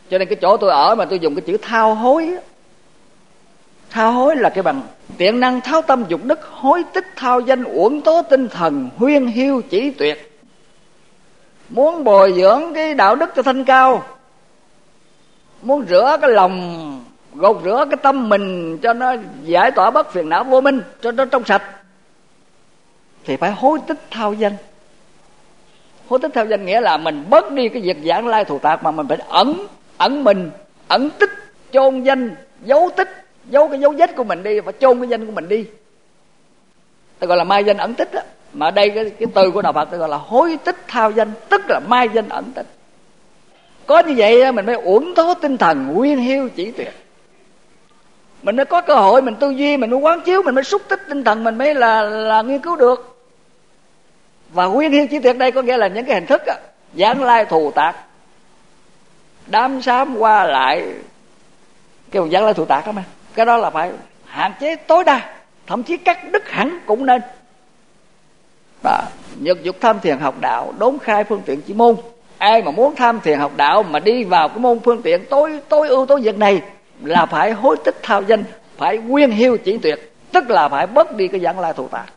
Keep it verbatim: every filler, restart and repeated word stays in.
Cho nên cái chỗ tôi ở mà tôi dùng cái chữ thao hối. Thao hối là cái bằng tiện năng thao tâm dục đức, hối tích thao danh, uổng tố tinh thần, huyên hiu chỉ tuyệt. Muốn bồi dưỡng cái đạo đức cho thanh cao, muốn rửa cái lòng, gột rửa cái tâm mình cho nó giải tỏa bất phiền não vô minh, cho nó trong sạch, thì phải hối tích thao danh. Hối tích thao danh nghĩa là mình bớt đi cái việc giảng lai thù tạc, mà mình phải ẩn ẩn mình, ẩn tích, chôn danh, giấu tích, giấu cái dấu vết của mình đi, và chôn cái danh của mình đi. Ta gọi là mai danh ẩn tích đó. Mà ở đây cái, cái từ của đạo Phật ta gọi là hối tích thao danh, tức là mai danh ẩn tích. Có như vậy mình mới uổng tố tinh thần, nguyên hiu chỉ tuyệt. Mình mới có cơ hội mình tư duy, mình mới quán chiếu, mình mới xúc tích tinh thần, mình mới là là nghiên cứu được. Và nguyên hiu chỉ tuyệt đây có nghĩa là những cái hình thức á, giảng lai thù tạc, đám sám qua lại, cái giảng lai thù tạc đó mà, cái đó là phải hạn chế tối đa, thậm chí cắt đứt hẳn cũng nên. Đó, nhược dục tham thiền học đạo, đốn khai phương tiện chỉ môn. Ai mà muốn tham thiền học đạo mà đi vào cái môn phương tiện tối tối ưu tối việc này là phải hối tích thao danh, phải nguyên hiu chỉ tuyệt, tức là phải bớt đi cái giảng lai thù tạc.